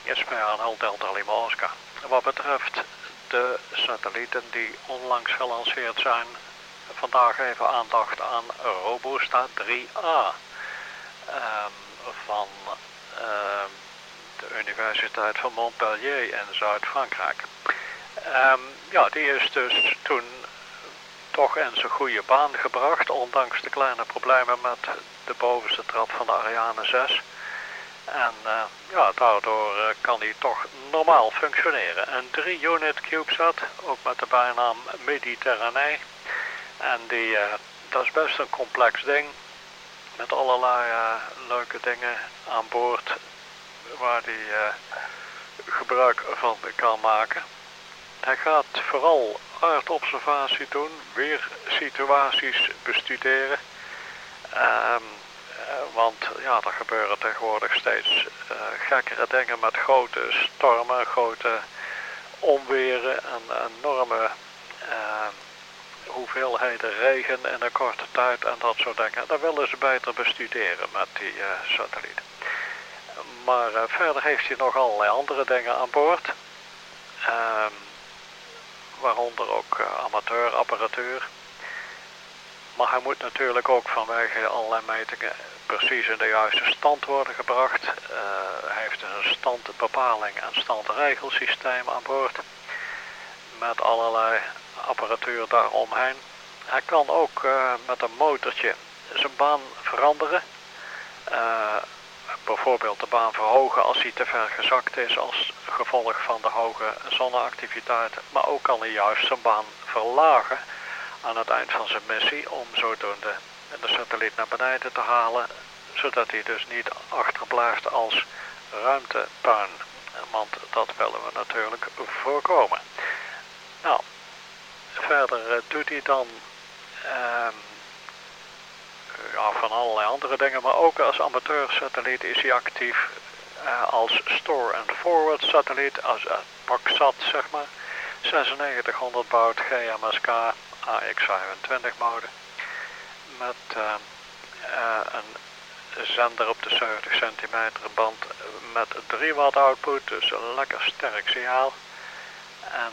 SPANL Delta Lima Oscar. Wat betreft de satellieten die onlangs gelanceerd zijn, vandaag even aandacht aan Robusta 3A van de Universiteit van Montpellier in Zuid-Frankrijk. Ja, die is dus toen toch in zijn goede baan gebracht, ondanks de kleine problemen met de bovenste trap van de Ariane 6. En ja, daardoor kan hij toch normaal functioneren. Een 3-unit CubeSat, ook met de bijnaam Mediterranee. En dat is best een complex ding, met allerlei leuke dingen aan boord waar hij gebruik van kan maken. Hij gaat vooral aardobservatie doen, weersituaties bestuderen. Want ja, er gebeuren tegenwoordig steeds gekkere dingen met grote stormen, grote onweren en enorme hoeveelheden regen in een korte tijd en dat soort dingen. Dat willen ze beter bestuderen met die satelliet. Maar verder heeft hij nog allerlei andere dingen aan boord. Waaronder ook amateurapparatuur. Maar hij moet natuurlijk ook vanwege allerlei metingen precies in de juiste stand worden gebracht. Hij heeft dus een standbepaling en standregelsysteem aan boord. Met allerlei apparatuur daaromheen. Hij kan ook met een motortje zijn baan veranderen. Bijvoorbeeld de baan verhogen als hij te ver gezakt is als gevolg van de hoge zonneactiviteit. Maar ook kan hij juist zijn baan verlagen aan het eind van zijn missie om zodoende de satelliet naar beneden te halen, zodat hij dus niet achterblijft als ruimtepuin. Want dat willen we natuurlijk voorkomen. Nou, verder doet hij dan ja, van allerlei andere dingen, maar ook als amateursatelliet is hij actief als store and forward satelliet, als PACSat zeg maar, 9600 baud GMSK AX25 mode met een zender op de 70 centimeter band met 3 watt output, dus een lekker sterk signaal. En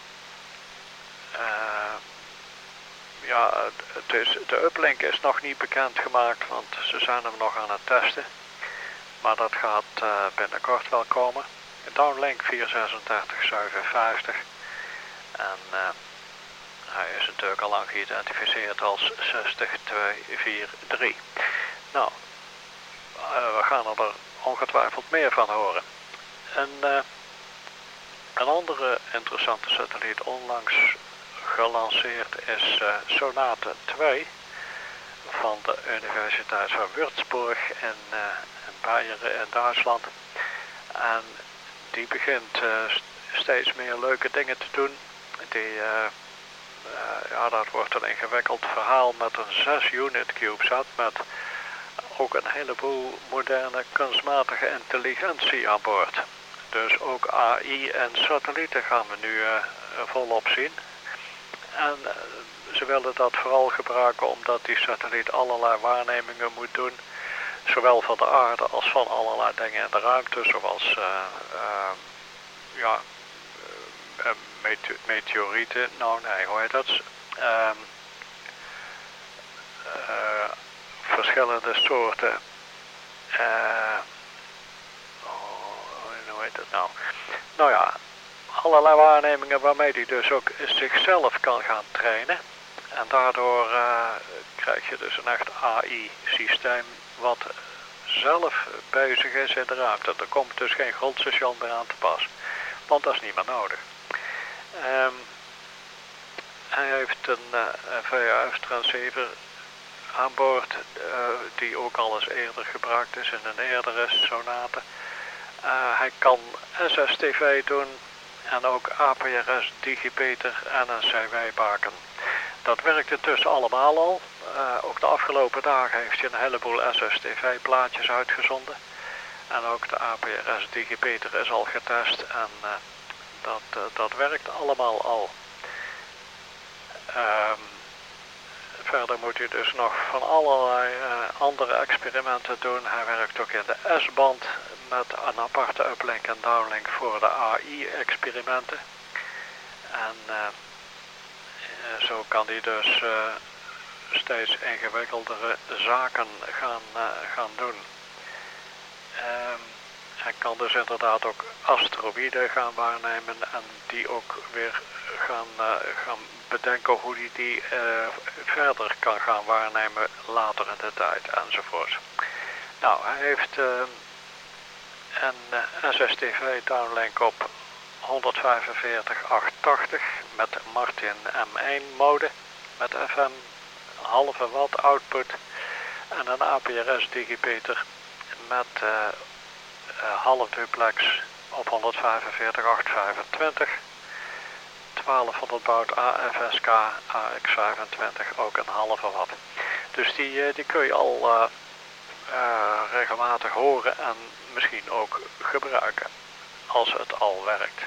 ja, de uplink is nog niet bekendgemaakt, want ze zijn hem nog aan het testen. Maar dat gaat binnenkort wel komen. Downlink 436-750. En hij is natuurlijk al lang geïdentificeerd als 60243. Nou, we gaan er ongetwijfeld meer van horen. Een andere interessante satelliet onlangs gelanceerd is Sonate 2 van de Universiteit van Würzburg in Beieren in Duitsland. En die begint steeds meer leuke dingen te doen. Ja, dat wordt een ingewikkeld verhaal met een 6-unit CubeSat met ook een heleboel moderne kunstmatige intelligentie aan boord. Dus ook AI en satellieten gaan we nu volop zien. En ze willen dat vooral gebruiken omdat die satelliet allerlei waarnemingen moet doen. Zowel van de aarde als van allerlei dingen in de ruimte, zoals ja, meteorieten. Nou nee, hoe heet dat? Verschillende soorten. Hoe heet dat nou? Nou ja, allerlei waarnemingen waarmee hij dus ook zichzelf kan gaan trainen. En daardoor krijg je dus een echt AI-systeem wat zelf bezig is in de ruimte. Er komt dus geen grondstation meer aan te pas, want dat is niet meer nodig. Hij heeft een VHF-transceiver aan boord die ook al eens eerder gebruikt is in een eerdere Sonate. Hij kan SSTV doen en ook APRS, Digipeter en een CW-baken. Dat werkt intussen allemaal al. Ook de afgelopen dagen heeft hij een heleboel SSTV-plaatjes uitgezonden. En ook de APRS Digipeter is al getest en dat werkt allemaal al. Verder moet hij dus nog van allerlei andere experimenten doen. Hij werkt ook in de S-band met een aparte uplink en downlink voor de AI-experimenten. En zo kan hij dus steeds ingewikkeldere zaken gaan doen. Hij kan dus inderdaad ook asteroïden gaan waarnemen en die ook weer gaan bedenken hoe hij die verder kan gaan waarnemen later in de tijd enzovoort. Nou, hij heeft een SSTV downlink op 145.880 met Martin M1 mode met FM halve watt output en een APRS digipeter met half duplex op 145.825, 1200 baud AFSK AX25 ook een halve watt. Dus die kun je al regelmatig horen en misschien ook gebruiken als het al werkt.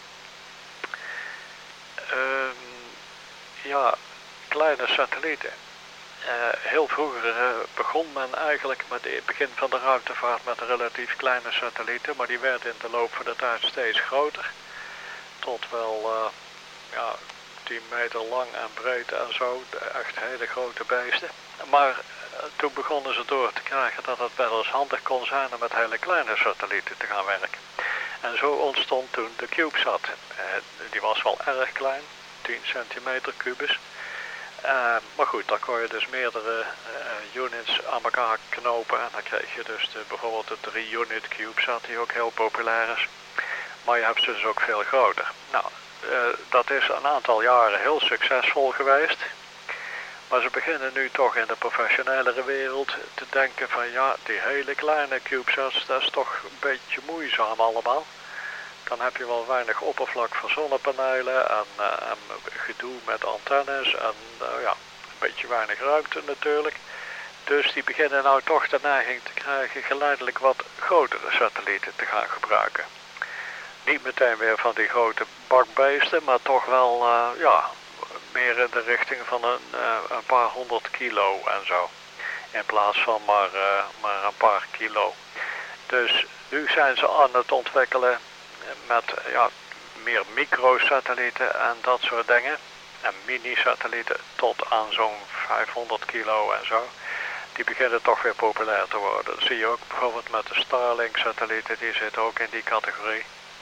Ja, kleine satellieten. Heel vroeger begon men eigenlijk met het begin van de ruimtevaart met relatief kleine satellieten, maar die werden in de loop van de tijd steeds groter. Tot wel 10 meter lang en breed en zo, echt hele grote beesten. Maar toen begonnen ze door te krijgen dat het wel eens handig kon zijn om met hele kleine satellieten te gaan werken. En zo ontstond toen de CubeSat. Die was wel erg klein, 10 centimeter kubus. Maar goed, dan kon je dus meerdere units aan elkaar knopen en dan kreeg je dus bijvoorbeeld de 3-unit CubeSat die ook heel populair is. Maar je hebt ze dus ook veel groter. Nou, dat is een aantal jaren heel succesvol geweest. Maar ze beginnen nu toch in de professionelere wereld te denken van ja, die hele kleine CubeSats, dat is toch een beetje moeizaam allemaal. Dan heb je wel weinig oppervlak voor zonnepanelen en gedoe met antennes en een beetje weinig ruimte natuurlijk. Dus die beginnen nou toch de neiging te krijgen geleidelijk wat grotere satellieten te gaan gebruiken. Niet meteen weer van die grote bakbeesten, maar toch wel meer in de richting van een paar 100 kilo en zo. In plaats van maar een paar kilo. Dus nu zijn ze aan het ontwikkelen met meer microsatellieten en dat soort dingen. En mini-satellieten tot aan zo'n 500 kilo en zo. Die beginnen toch weer populair te worden. Dat zie je ook bijvoorbeeld met de Starlink-satellieten, die zitten ook in die categorie.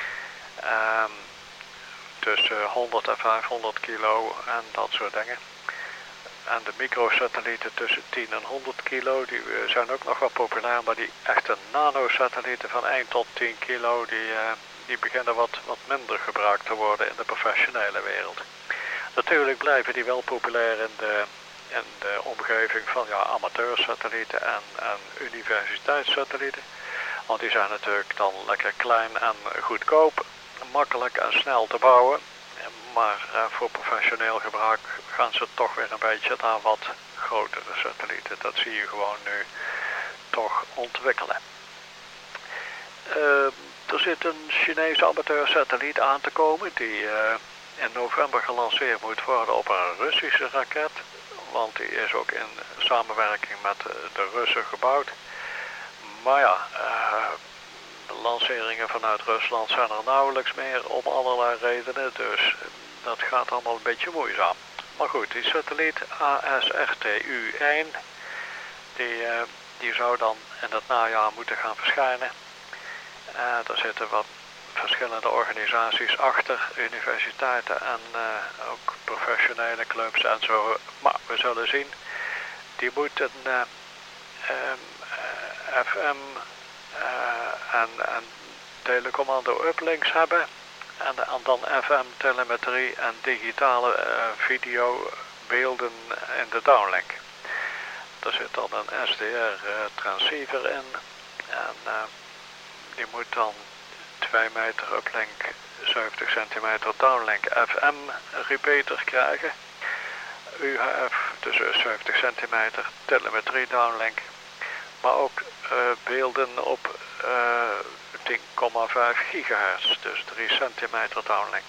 Tussen 100 en 500 kilo en dat soort dingen. En de microsatellieten tussen 10 en 100 kilo, die zijn ook nog wel populair, maar die echte nanosatellieten van 1 tot 10 kilo, die beginnen wat minder gebruikt te worden in de professionele wereld. Natuurlijk blijven die wel populair in de omgeving van amateursatellieten en universiteitssatellieten. Want die zijn natuurlijk dan lekker klein en goedkoop, makkelijk en snel te bouwen. Maar voor professioneel gebruik gaan ze toch weer een beetje naar wat grotere satellieten. Dat zie je gewoon nu toch ontwikkelen. Er zit een Chinese amateursatelliet aan te komen die in november gelanceerd moet worden op een Russische raket. Want die is ook in samenwerking met de Russen gebouwd. Maar ja, de lanceringen vanuit Rusland zijn er nauwelijks meer om allerlei redenen. Dus dat gaat allemaal een beetje moeizaam. Maar goed, die satelliet ASRTU-1, die zou dan in het najaar moeten gaan verschijnen. Daar zitten wat verschillende organisaties achter, universiteiten en ook professionele clubs en zo. Maar we zullen zien. Die moeten FM en telecommando uplinks hebben. En dan FM, telemetrie en digitale videobeelden in de downlink. Er zit dan een SDR transceiver in. En die moet dan 2 meter uplink, 70 centimeter downlink FM repeater krijgen. UHF, dus 70 centimeter telemetrie downlink. Maar ook beelden op 10,5 gigahertz, dus 3 centimeter downlink.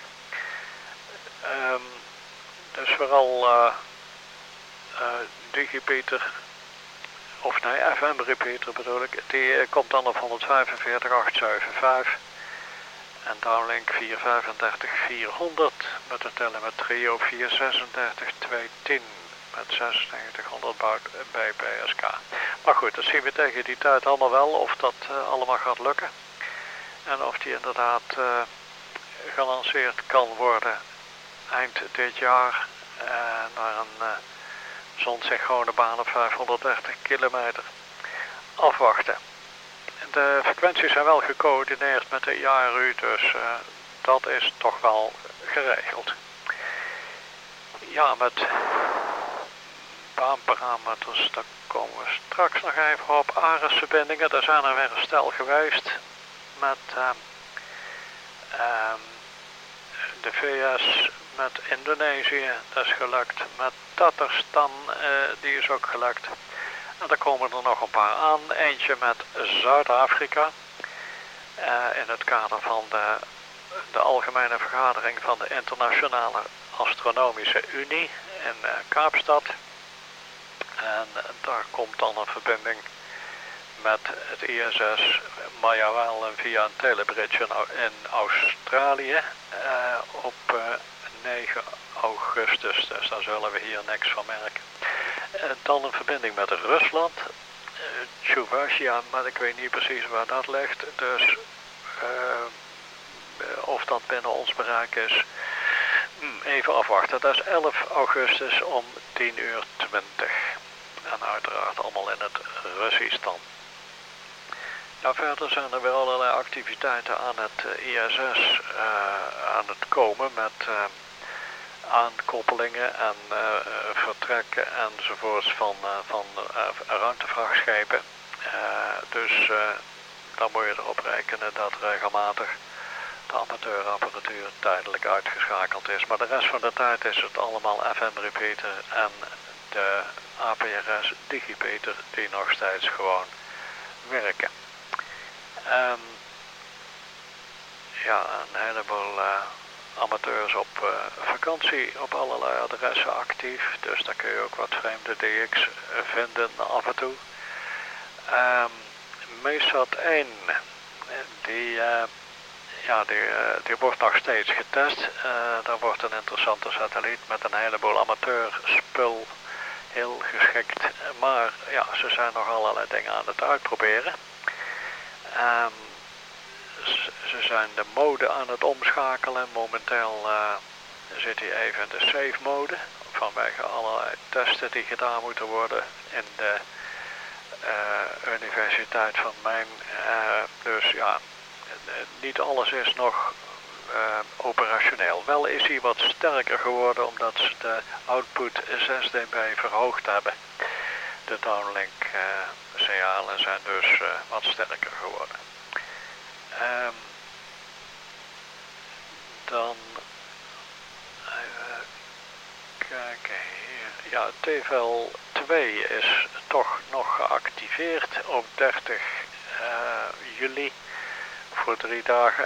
Dus vooral digipeter of nee, FM repeater bedoel ik, die komt dan op 145.875 en downlink 435.400 met de telemetrie op 436.210 met 9600 bpsk. Maar goed, dat zien we tegen die tijd allemaal wel of dat allemaal gaat lukken en of die inderdaad gelanceerd kan worden eind dit jaar naar een zonsynchrone baan op 530 kilometer. Afwachten. De frequenties zijn wel gecoördineerd met de IARU, dus dat is toch wel geregeld. Ja, met baanparameters, daar komen we straks nog even op. ARES-verbindingen, daar zijn er weer een stel geweest met de VS, met Indonesië, dat is gelukt. Met Tatarstan, die is ook gelukt. En er komen er nog een paar aan. Eentje met Zuid-Afrika. In het kader van de algemene vergadering van de Internationale Astronomische Unie in Kaapstad. En daar komt dan een verbinding met het ISS, maar jawel via een telebridge in Australië op 9 augustus. Dus daar zullen we hier niks van merken. Dan een verbinding met Rusland, Chuvashia, maar ik weet niet precies waar dat ligt. Dus of dat binnen ons bereik is, even afwachten. Dat is 11 augustus om 10:20. En uiteraard allemaal in het Russisch dan. Ja, verder zijn er weer allerlei activiteiten aan het ISS aan het komen met aankoppelingen en vertrekken enzovoorts van ruimtevrachtschepen. Dus dan moet je erop rekenen dat regelmatig de amateurapparatuur tijdelijk uitgeschakeld is. Maar de rest van de tijd is het allemaal FM repeater en de APRS digipeter die nog steeds gewoon werken. Ja, een heleboel amateurs op vakantie op allerlei adressen actief. Dus daar kun je ook wat vreemde DX vinden af en toe. MESAT 1, die wordt nog steeds getest. Daar wordt een interessante satelliet met een heleboel amateurspul, heel geschikt. Maar ja, ze zijn nog allerlei dingen aan het uitproberen. Ze zijn de mode aan het omschakelen. Momenteel zit hij even in de safe mode. Vanwege allerlei testen die gedaan moeten worden in de Universiteit van Maine. Dus ja, niet alles is nog operationeel. Wel is hij wat sterker geworden omdat ze de output 6 dB verhoogd hebben. De downlink signalen zijn dus wat sterker geworden. Dan even kijken hier. Ja, TVL 2 is toch nog geactiveerd op 30 juli voor 3 dagen